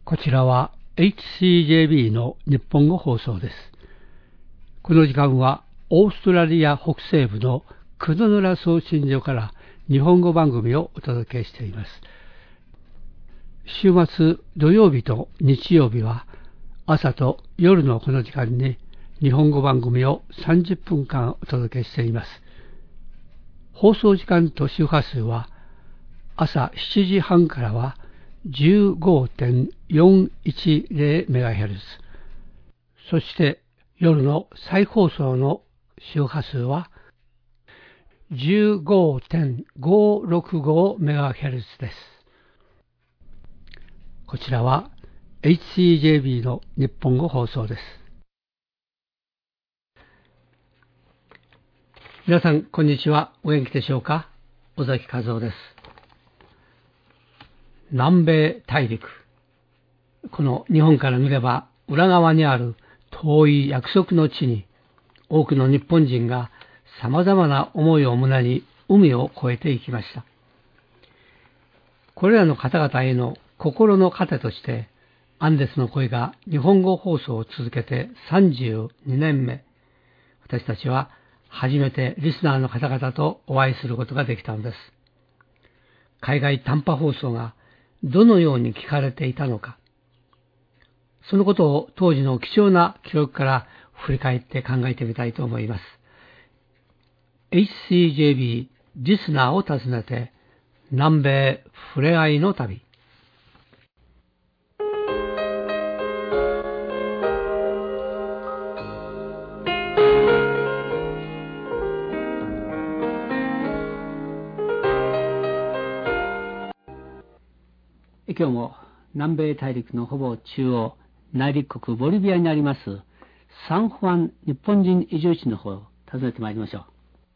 こちらは HCJB の日本語放送です。この時間はオーストラリア北西部のクドヌラ送信所から日本語番組をお届けしています。週末土曜日と日曜日は朝と夜のこの時間に日本語番組を30分間お届けしています。放送時間と周波数は朝7時半からは 15.410MHz、 そして夜の再放送の周波数は 15.565MHz です。こちらは HCJB の日本語放送です。皆さんこんにちは。お元気でしょうか。尾崎和夫です。南米大陸、この日本から見れば裏側にある遠い約束の地に多くの日本人がさまざまな思いを胸に海を越えていきました。これらの方々への心の糧としてアンデスの声が日本語放送を続けて32年目、私たちは初めてリスナーの方々とお会いすることができたのです。海外短波放送がどのように聞かれていたのか、そのことを当時の貴重な記録から振り返って考えてみたいと思います。HCJB リスナーを訪ねて南米ふれあいの旅。今日も南米大陸のほぼ中央、内陸国ボリビアにありますサンフアン日本人移住地の方を訪ねてまいりましょう。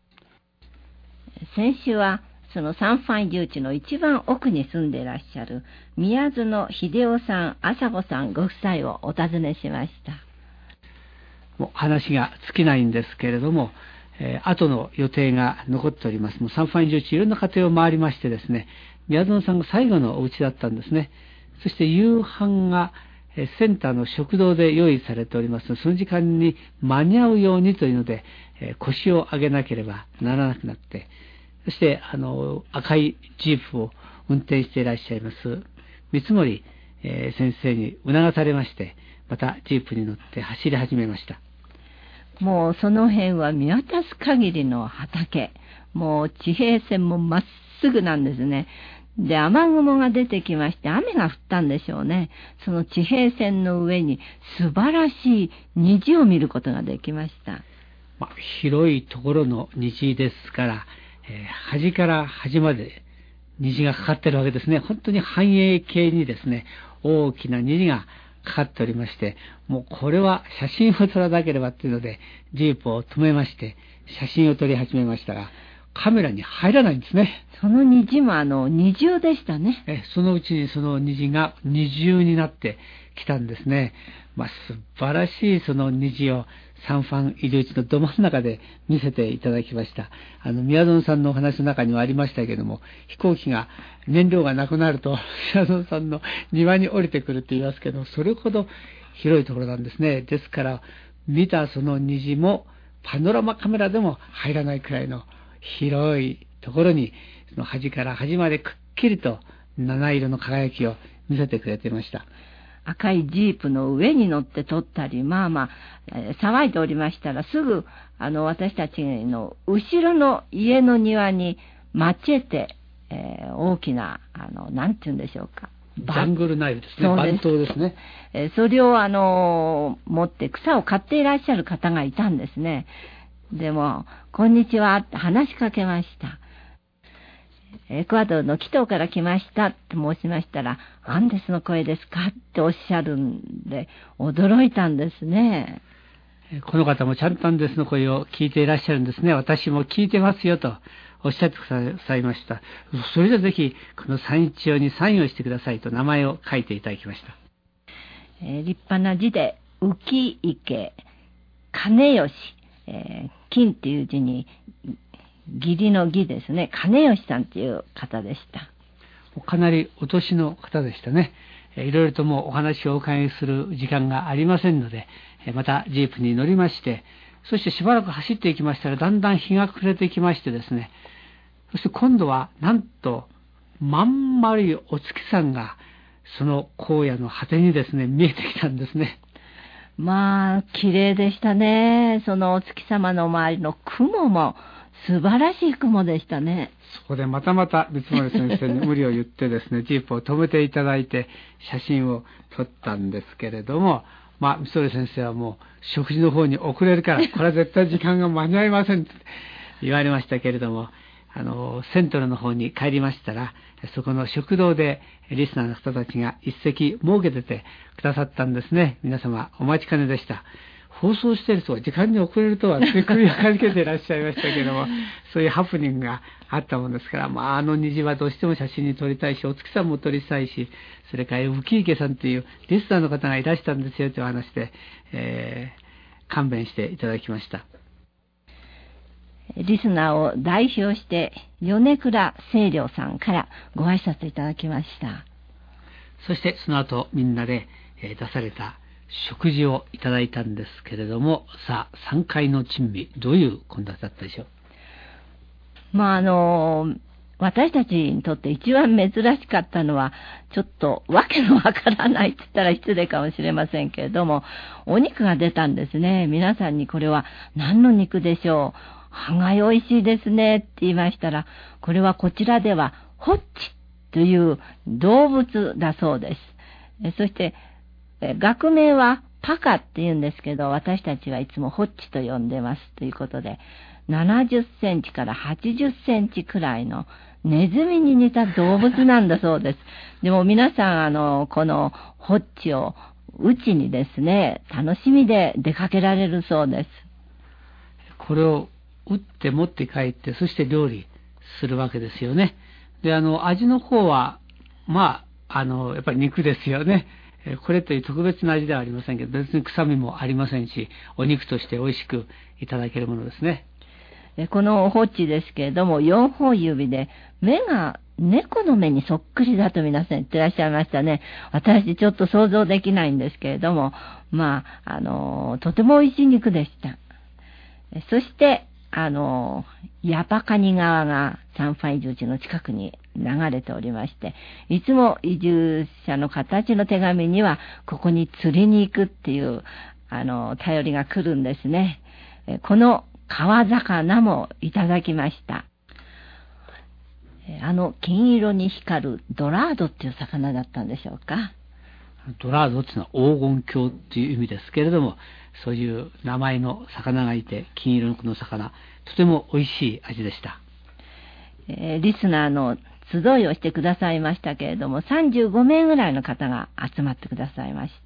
先週はそのサンファン移住地の一番奥に住んでいらっしゃる宮園秀夫さん、朝子さんご夫妻をお訪ねしました。 もう話が尽きないんですけれども、後の予定が残っております。もうサンファン移住地いろんな家庭を回りましてですね、宮園さんが最後のお家だったんですね。そして夕飯がセンターの食堂で用意されておりますので、その時間に間に合うようにというので、腰を上げなければならなくなって、そして赤いジープを運転していらっしゃいます三森、先生に促されまして、またジープに乗って走り始めました。 もうその辺は見渡す限りの畑、もう地平線もまっすぐなんですね。で、雨雲が出てきまして雨が降ったんでしょうね。その地平線の上に素晴らしい虹を見ることができました。 広いところの虹ですから、端から端まで虹がかかってるわけですね。本当に繁栄形にですね、大きな虹がかかっておりまして、もうこれは写真を撮らなければというのでジープを止めまして写真を撮り始めましたが、カメラに入らないんですね。 その虹も二重でしたね。 そのうちにその虹が二重になってきたんですね。素晴らしいその虹をサンファン移住地のど真ん中で見せていただきました。宮園さんのお話の中にはありましたけれども、飛行機が燃料がなくなると宮園さんの庭に降りてくるって言いますけど、それほど広いところなんですね。ですから見たその虹もパノラマカメラでも入らないくらいの広いところに、その端から端までくっきりと七色の輝きを見せてくれていました。 赤いジープの上に乗って撮ったり、騒いでおりましたら、すぐ私たちの後ろの家の庭にマチェテ、大きななんて言うんでしょうか、 ジャングルナイフですね。番頭ですね。 それを持って草を刈っていらっしゃる方がいたんですね。でもこんにちはって話しかけました。エクアドルのキトから来ましたって申しましたら、アンデスの声ですかっておっしゃるんで驚いたんですね。 この方もちゃんとアンデスの声を聞いていらっしゃるんですね。私も聞いてますよとおっしゃってくださいました。それでぜひこのサイン帳にサインをしてくださいと名前を書いていただきました。 立派な字で浮池金吉、金っていう字に義理の義ですね。金吉さんという方でした。 かなりお年の方でしたね。 いろいろともうお話をお伺いする時間がありませんので、またジープに乗りまして、そしてしばらく走っていきましたら、だんだん日が暮れてきましてですね、そして今度はなんとまん丸いお月さんがその荒野の果てにですね見えてきたんですね。 まあ綺麗でしたね。そのお月様の周りの雲も素晴らしい雲でしたね。 そこでまたまた三森先生に無理を言ってですねジープを止めていただいて写真を撮ったんですけれども、三森先生はもう食事の方に遅れるからこれは絶対時間が間に合いませんと言われましたけれども、セントルの方に帰りましたら、そこの食堂でリスナーの人たちが一席設けててくださったんですね。皆様お待ちかねでした。放送している人は時間に遅れるとは首をかけていらっしゃいましたけども、そういうハプニングがあったものですから、虹はどうしても写真に撮りたいし、お月さんも撮りたいし、それから浮池さんというリスナーの方がいらしたんですよという話で、勘弁していただきました。 リスナーを代表して米倉清涼さんからご挨拶いただきました。 そしてその後みんなで出された食事をいただいたんですけれども、さあ3階の珍味どういう献立だったでしょう。 私たちにとって一番珍しかったのはちょっとわけのわからないって言ったら失礼かもしれませんけれども、お肉が出たんですね。皆さんにこれは何の肉でしょう、歯が美味しいですねって言いましたら、これはこちらではホッチという動物だそうです。そして学名はパカって言うんですけど、私たちはいつもホッチと呼んでますということで、70センチから80センチくらいのネズミに似た動物なんだそうです。でも皆さんこのホッチを打ちにですね、楽しみで出かけられるそうです。 これを打って持って帰って、そして料理するわけですよね。で、味の方はやっぱり肉ですよね。これという特別な味ではありませんけど、別に臭みもありませんし、お肉として美味しくいただけるものですね。 このホッチですけれども、4本指で目が猫の目にそっくりだと皆さん言ってらっしゃいましたね。私ちょっと想像できないんですけれども、とても美味しい肉でした。そしてヤパカニ川がサンファ移住地の近くに流れておりまして、いつも移住者の方たちの手紙にはここに釣りに行くっていう頼りが来るんですね。この川魚もいただきました。金色に光るドラードっていう魚だったんでしょうか。 ドラードっていうのは黄金鏡っていう意味ですけれども、そういう名前の魚がいて、金色のこの魚、とても美味しい味でした。 リスナーの集いをしてくださいましたけれども、35名ぐらいの方が集まってくださいました。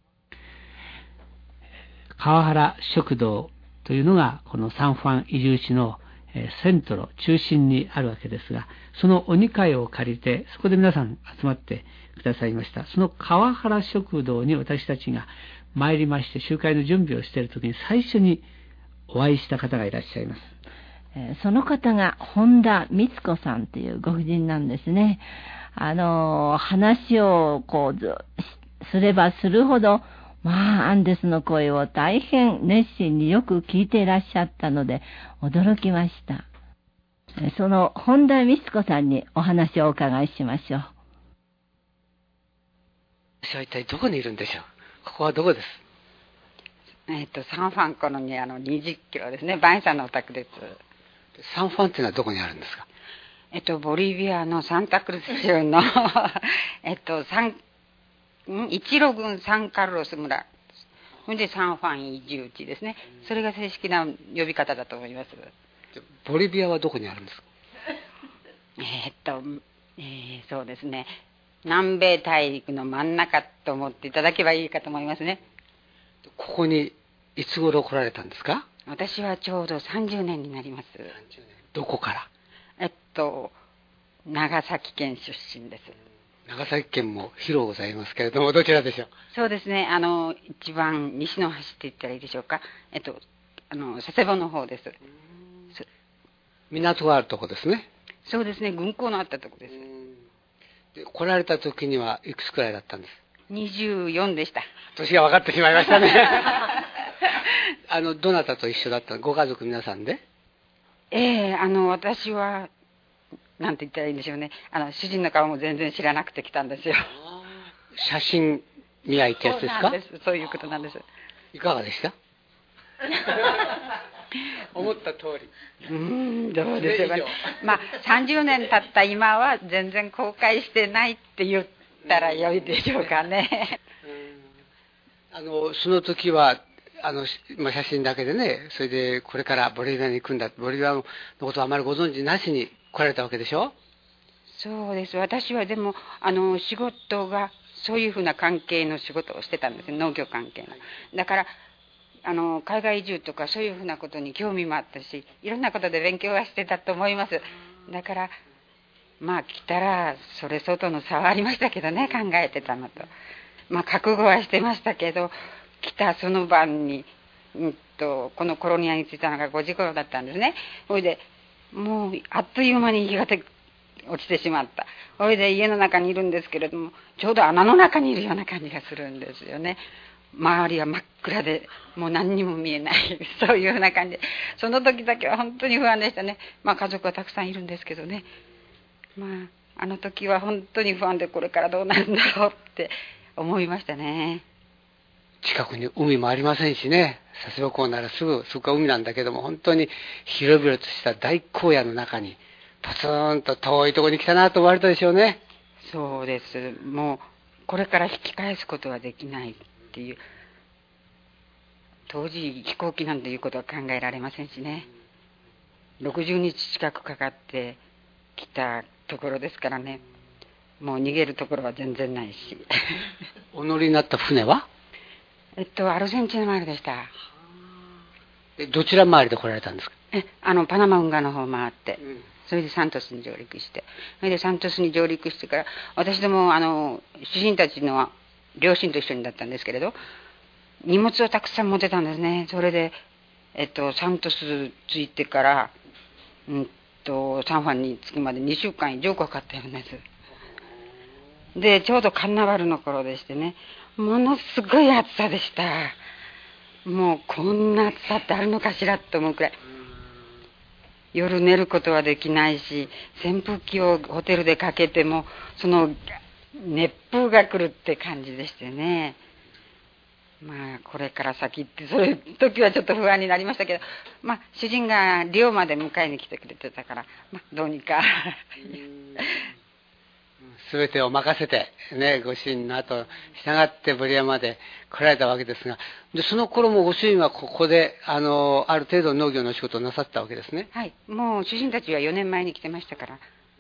川原食堂というのがこのサンファン移住地のセントロ中心にあるわけですが、そのお2階を借りてそこで皆さん集まってくださいました。その川原食堂に私たちが参りまして集会の準備をしているときに最初にお会いした方がいらっしゃいます。 その方が本田光子さんというご婦人なんですね。話をすればするほどアンデスの声を大変熱心によく聞いていらっしゃったので驚きました。その本田光子さんにお話をお伺いしましょう。 私は一体どこにいるんでしょう。ここはどこです。 サンファンコロに20キロですね。バイさんのお宅です。 サンファンっていうのはどこにあるんですか。 ボリビアのサンタクルス州の一路郡サンカルロス村。それでサンファン移住地ですね。それが正式な呼び方だと思います。 ボリビアはどこにあるんですか。 そうですね。南米大陸の真ん中と思っていただけばいいかと思いますね。 ここにいつ頃来られたんですか。 私はちょうど30年になります。 どこから。 長崎県出身です。 長崎県も広ございますけれども、どちらでしょう。 そうですね。一番西の端って言ったらいいでしょうか。佐世保の方です。 港があるとこですね。 そうですね。軍港のあったとこです。 で来られた時にはいくつくらいだったんです？ 24でした。 年が分かってしまいましたね。どなたと一緒だったの？ご家族皆さんで？ 私はなんて言ったらいいんでしょうね。主人の顔も全然知らなくて来たんですよ。 写真見合いってやつですか？ そういうことなんです。 いかがでした？思った通り。 どうでしょうかね。まあ30年経った今は全然後悔してないって言ったら良いでしょうかね。 その時は写真だけでね、それでこれからボリビアに行くんだ、ボリビアのことはあまりご存知なしに来られたわけでしょ？ そうです。私はでも仕事がそういうふうな関係の仕事をしてたんです。農業関係の。だから海外移住とかそういうふうなことに興味もあったし、いろんなことで勉強はしてたと思います。だからまあ来たらそれ相当の差はありましたけどね、考えてたのと。まあ覚悟はしてましたけど、来たその晩に、このコロニアに着いたのが5時頃だったんですね。それでもうあっという間に日が落ちてしまった。それで家の中にいるんですけれども、ちょうど穴の中にいるような感じがするんですよね。周りは真っ暗でもう何にも見えないそういうような感じで、その時だけは本当に不安でしたね。まあ家族はたくさんいるんですけどね、まあ時は本当に不安で、これからどうなるんだろうって思いましたね。 近くに海もありませんしね、佐世保港ならすぐそこは海なんだけども、本当に広々とした大荒野の中にポツンと遠いところに来たなと思われたでしょうね。 そうです。もうこれから引き返すことはできないっていう、当時飛行機なんていうことは考えられませんしね。60日近くかかって来たところですからね、もう逃げるところは全然ないし。 お乗りになった船はアルゼンチン回りでした。 どちら回りで来られたんですか？ パナマ運河の方回って、それでサントスに上陸して、それでサントスに上陸してから、私ども主人たちの両親と一緒にだったんですけれど、荷物をたくさん持ってたんですね。それでサントス着いてからサンファンに着くまで2週間以上かかったようです。でちょうどカンナバルの頃でしてね、ものすごい暑さでした。もうこんな暑さってあるのかしらと思うくらい、夜寝ることはできないし、扇風機をホテルでかけてもその熱風が来るって感じでしてね。まあこれから先ってそういう時はちょっと不安になりましたけど、まあ主人が寮まで迎えに来てくれてたから、まあどうにか全てを任せてね、ご主人の後従ってボリビアまで来られたわけですが、でその頃もご主人はここである程度農業の仕事をなさったわけですね。 はい、もう主人たちは4年前に来てましたから。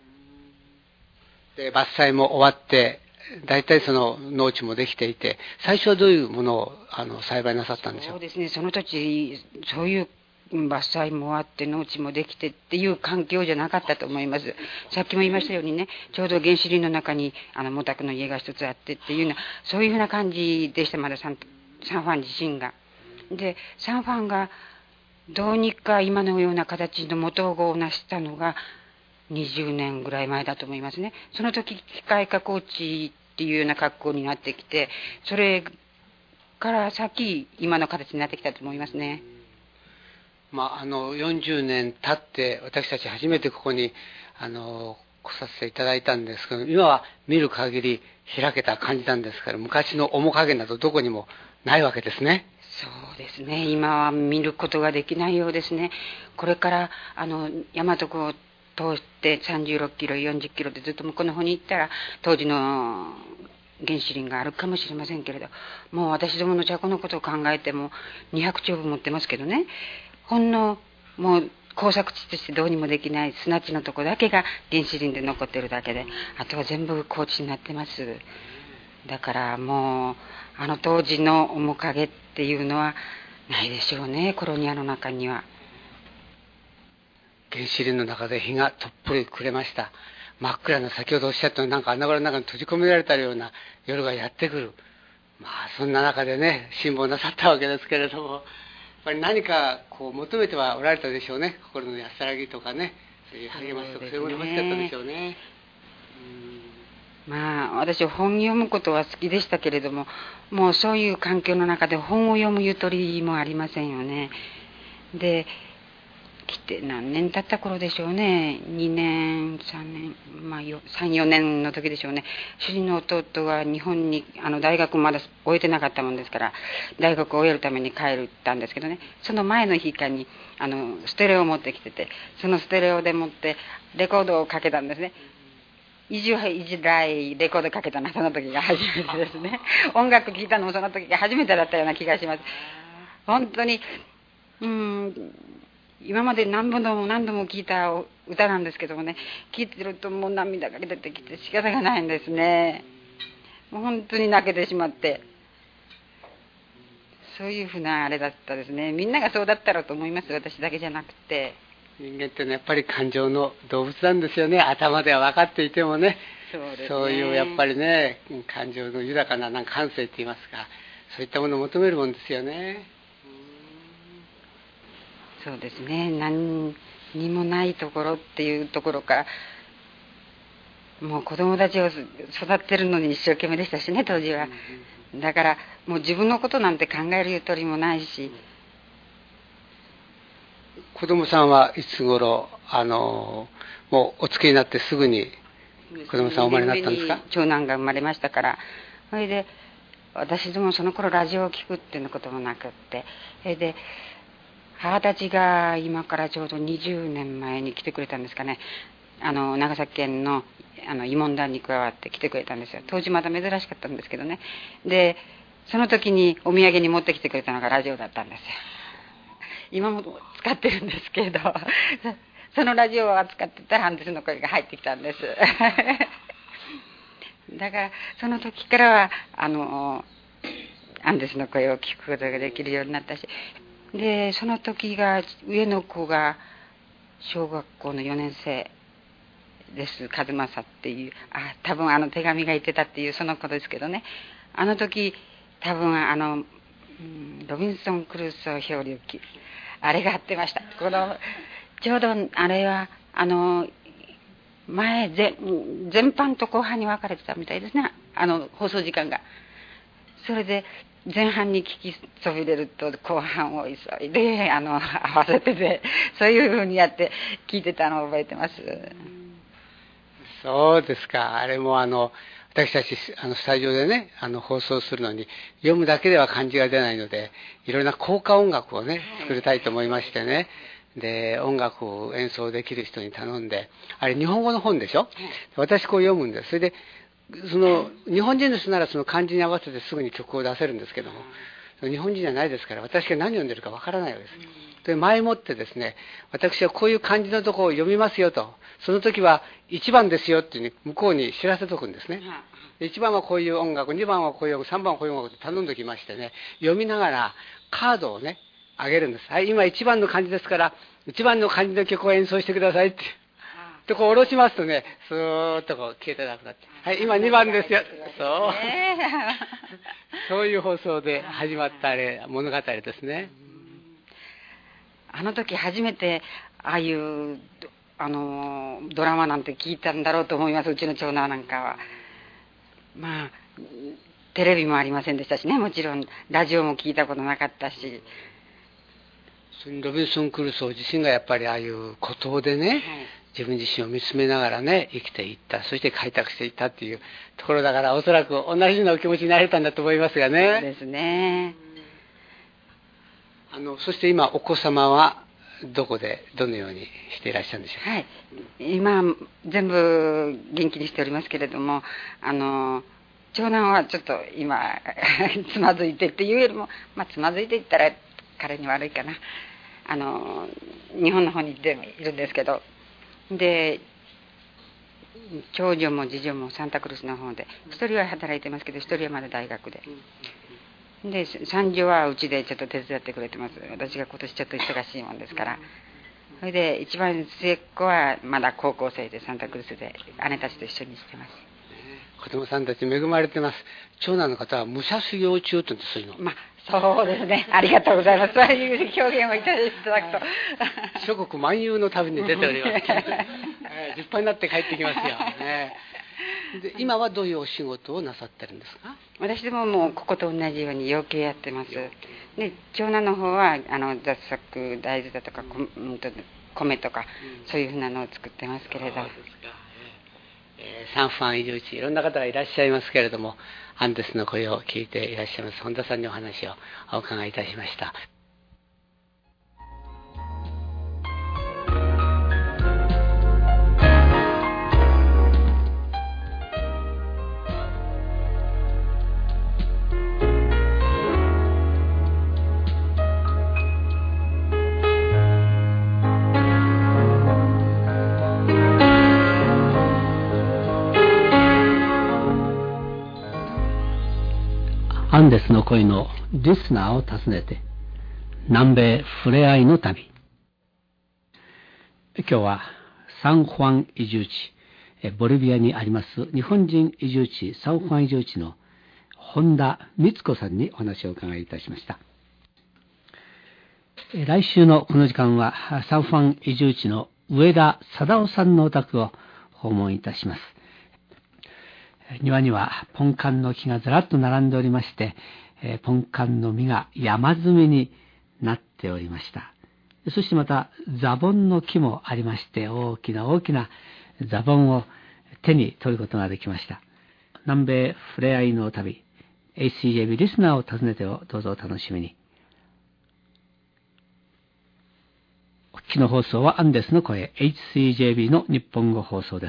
で伐採も終わって大体その農地もできていて、最初はどういうものを栽培なさったんでしょう？ そうですね、その土地そういう伐採もあって農地もできてっていう環境じゃなかったと思います。さっきも言いましたようにね、ちょうど原始林の中にモタクの家が一つあってっていうような、そういうふうな感じでした。まだサンファン自身が。でサンファンがどうにか今のような形の元を成したのが20年ぐらい前だと思いますね。その時機械加工地っていうような格好になってきて、それから先今の形になってきたと思いますね。 まあ、40年経って私たち初めてここに来させていただいたんですけど、今は見る限り開けた感じなんですから、昔の面影などどこにもないわけですね。 そうですね、今は見ることができないようですね。これから大和湖を通って36キロ40キロでずっと向こうの方に行ったら当時の原始林があるかもしれませんけれど、もう私どもの茶子のことを考えても200丁分持ってますけどね、ほんのもう耕作地としてどうにもできない砂地のとこだけが原始林で残ってるだけで、あとは全部高地になってます。だからもう当時の面影っていうのはないでしょうね、コロニアの中には。 原始林の中で日がとっぷり暮れました。真っ暗な、先ほどおっしゃったなんか穴場の中に閉じ込められたような夜がやってくる。まあそんな中でね辛抱なさったわけですけれども、やっぱり何かこう求めてはおられたでしょうね。心の安らぎとかね、そういう励ましとかそういうもの欲しかったでしょうね。 私本読むことは好きでしたけれども、もうそういう環境の中で本を読むゆとりもありませんよね。で来て何年経った頃でしょうね。2年3年、3、4年の時でしょうね。主人の弟が日本に大学まだ終えてなかったもんですから、大学を終えるために帰ったんですけどね、その前の日かにステレオを持ってきてて、そのステレオでもってレコードをかけたんですね。いじらいレコードかけたのはその時が初めてですね。音楽聴いたのもその時が初めてだったような気がします。本当に今まで何度も聴いた歌なんですけどもね、聴いてるともう涙が出てきて仕方がないんですね。もう本当に泣けてしまって、そういうふうなあれだったですね。みんながそうだったろうと思います。私だけじゃなくて。 人間ってのはやっぱり感情の動物なんですよね。頭では分かっていてもね。 そうですね。 そういうやっぱりね、感情の豊かな感性って言いますか、そういったものを求めるもんですよね。 そうですね。何にもないところっていうところから、もう子供たちを育てるのに一生懸命でしたしね、当時は。だからもう自分のことなんて考えるゆとりもないし。 子供さんはいつ頃もうお付けになってすぐに子供さんお生まれになったんですか？ 長男が生まれましたから。それで私どもその頃ラジオを聞くっていうこともなくって、それで母たちが今からちょうど20年前に来てくれたんですかね。長崎県の慰問団に加わって来てくれたんですよ。当時まだ珍しかったんですけどね。でその時にお土産に持ってきてくれたのがラジオだったんですよ。今も使ってるんですけど、そのラジオを扱ってたらアンデスの声が入ってきたんです。だからその時からはアンデスの声を聞くことができるようになったし、でその時が上の子が小学校の4年生です。和正っていう、多分手紙が言ってたっていうその子ですけどね、あの時多分ロビンソン・クルーソー漂流記、あれが貼ってました。ちょうどあれは前前半と後半に分かれてたみたいですね、放送時間が。それで前半に聞きそびれると後半を急いで合わせてて、そういうふうにやって聞いてたのを覚えてます。 そうですか。あれも私たちスタジオでね放送するのに読むだけでは感じが出ないので、いろいろな効果音楽をね作りたいと思いましてね。で音楽を演奏できる人に頼んで、あれ日本語の本でしょ。私こう読むんです。それで日本人の人ならその漢字に合わせてすぐに曲を出せるんですけども、日本人じゃないですから私が何読んでるかわからないわけです。で前もってですね、私はこういう漢字のところを読みますよと、その時は1番ですよっていう、向こうに知らせとくんですね。1番はこういう音楽、2番はこういう音楽、3番はこういう音楽って頼んできましてね、読みながらカードをねあげるんです。はい、今1番の漢字ですから1番の漢字の曲を演奏してくださいってでこう下ろしますとね、スーッとこう消えてなくなって、はい、今2番ですよ。そういう放送で始まった物語ですね。 あの時初めてああいうドラマなんて聞いたんだろうと思います。うちの長男なんかはまあテレビもありませんでしたしね、もちろんラジオも聞いたことなかったし。 ロビンソン・クルーソー自身がやっぱりああいう孤島でね、自分自身を見つめながらね生きていった、そして開拓していったっていうところだから、おそらく同じようなお気持ちになれたんだと思いますがね。 そうですね。 そして今お子様はどこでどのようにしていらっしゃるんでしょうか？ はい、今全部元気にしておりますけれども、長男はちょっと今つまずいてっていうよりも、つまずいていったら彼に悪いかな、日本の方にいるんですけど、で長女も次女もサンタクルスの方で、一人は働いてますけど一人はまだ大学で、で三女はうちでちょっと手伝ってくれてます。私が今年ちょっと忙しいもんですから。それで一番末っ子はまだ高校生でサンタクルスで姉たちと一緒にしてます。 子供さんたち恵まれてます。長男の方は武者修行中ってそういうの。 そうですね。ありがとうございます。そういう表現をいただくと。 諸国漫遊の旅に出ております。立派になって帰ってきますよ。ねで今はどういうお仕事をなさってるんですか？ 私でももうここと同じように養鶏やってます。で長男の方は雑作大豆だとか米とか、そういうふうなのを作ってますけれど。そうですか。 サンファン移住地いろんな方がいらっしゃいますけれども、アンデスの声を聞いていらっしゃいます本田さんにお話をお伺いいたしました。アンデスの声のリスナーを訪ねて、南米ふれあいの旅。今日はサンファン移住地、ボリビアにあります日本人移住地、サンファン移住地の本田光子さんにお話を伺いいたしました。来週のこの時間はサンファン移住地の上田貞夫さんのお宅を訪問いたします。庭にはポンカンの木がずらっと並んでおりまして、ポンカンの実が山積みになっておりました。そしてまたザボンの木もありまして、大きな大きなザボンを手に取ることができました。南米ふれあいの旅、HCJB リスナーを訪ねてをどうぞお楽しみに。お聞きの放送はアンデスの声、HCJB の日本語放送です。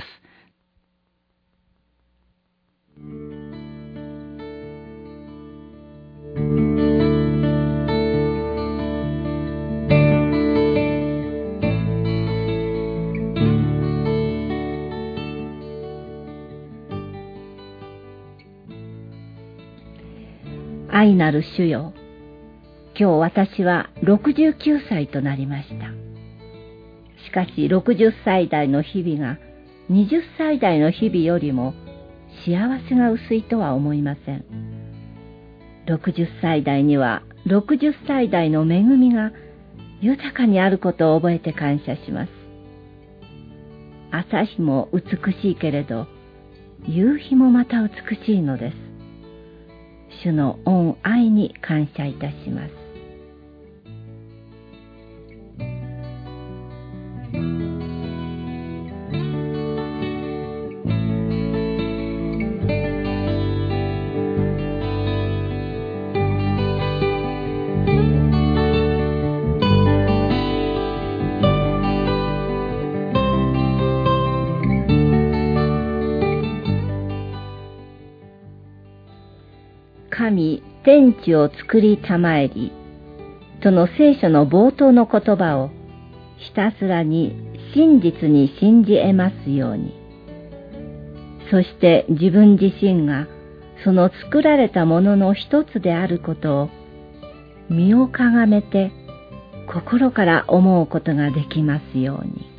愛なる主よ、今日私は69歳となりました。しかし60歳代の日々が20歳代の日々よりも幸せが薄いとは思いません。60歳代には60歳代の恵みが豊かにあることを覚えて感謝します。朝日も美しいけれど、夕日もまた美しいのです。主の恩愛に感謝いたします。神天地を作りたまえりとの聖書の冒頭の言葉をひたすらに真実に信じ得ますように、そして自分自身がその作られたものの一つであることを身をかがめて心から思うことができますように。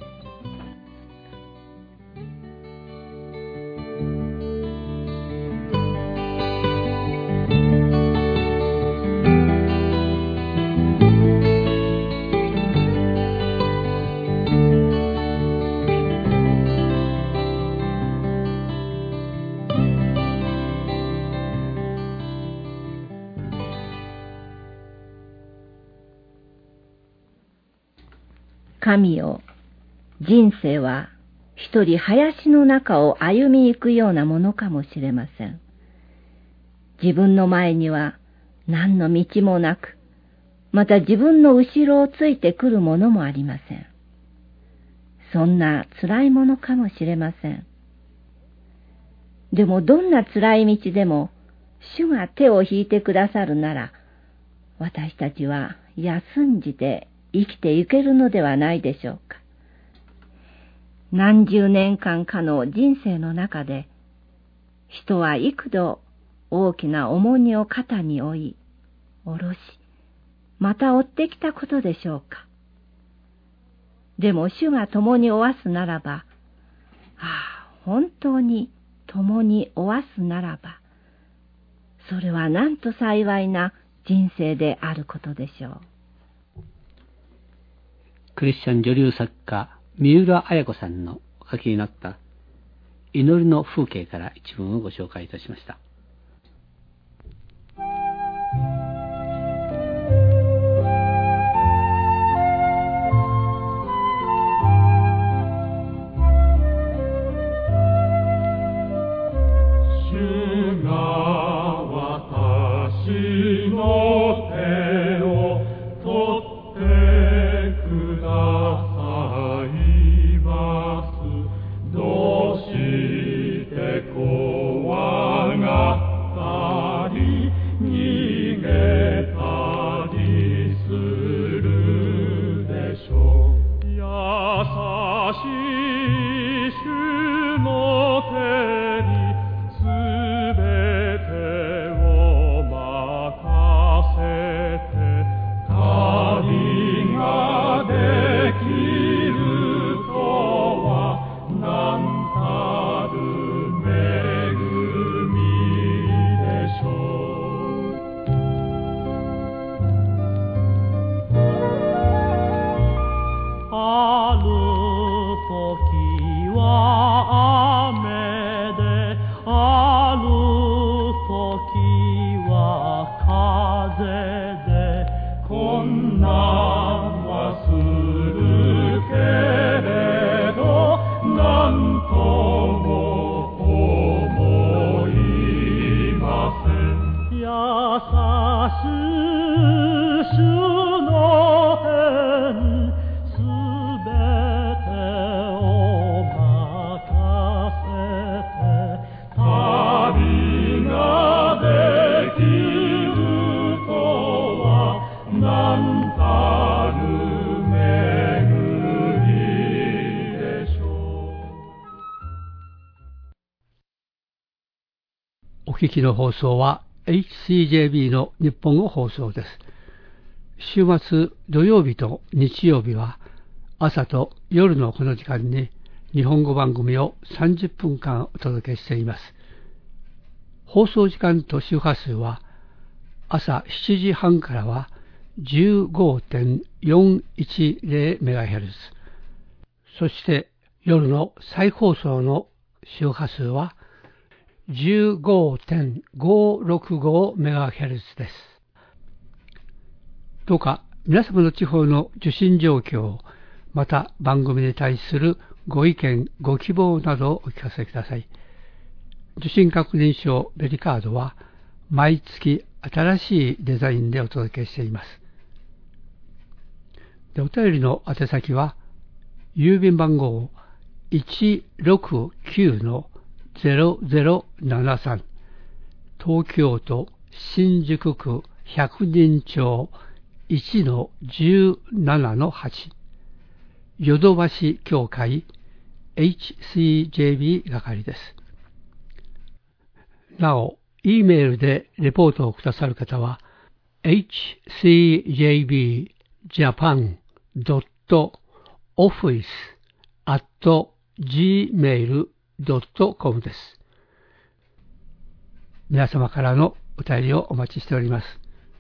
神よ、人生は一人林の中を歩み行くようなものかもしれません。自分の前には何の道もなく、また自分の後ろをついてくるものもありません。そんな辛いものかもしれません。でもどんな辛い道でも主が手を引いてくださるなら、私たちは休んじて生きていけるのではないでしょうか。何十年間かの人生の中で、人は幾度大きな重荷を肩に負い、下ろし、また追ってきたことでしょうか。でも主が共に負わすならば、本当に共に負わすならば、それはなんと幸いな人生であることでしょう。 クリスチャン女流作家三浦綾子さんのお書きになった祈りの風景から一文をご紹介いたしました。お聞きの放送は HCJB の日本語放送です。週末土曜日と日曜日は朝と夜のこの時間に日本語番組を30分間お届けしています。放送時間と周波数は朝7時半からは 15.410MHz、 そして夜の再放送の周波数は15.565MHz です。どうか皆様の地方の受信状況、また番組に対するご意見、ご希望などをお聞かせください。受信確認証ベリカードは毎月新しいデザインでお届けしています。お便りの宛先は郵便番号 169-0073 東京都新宿区百人町 1-17-8 ヨドバシ協会 HCJB 係です。なお、Eメールでレポートをくださる方は hcjb-office@gmail.com です。皆様からのお便りをお待ちしております。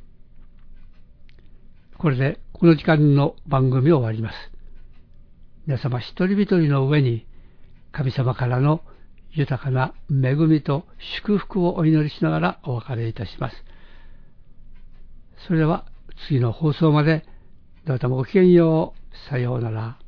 これでこの時間の番組を終わります。皆様一人一人の上に神様からの豊かな恵みと祝福をお祈りしながらお別れいたします。それでは次の放送までどうぞごきげんよう。さようなら。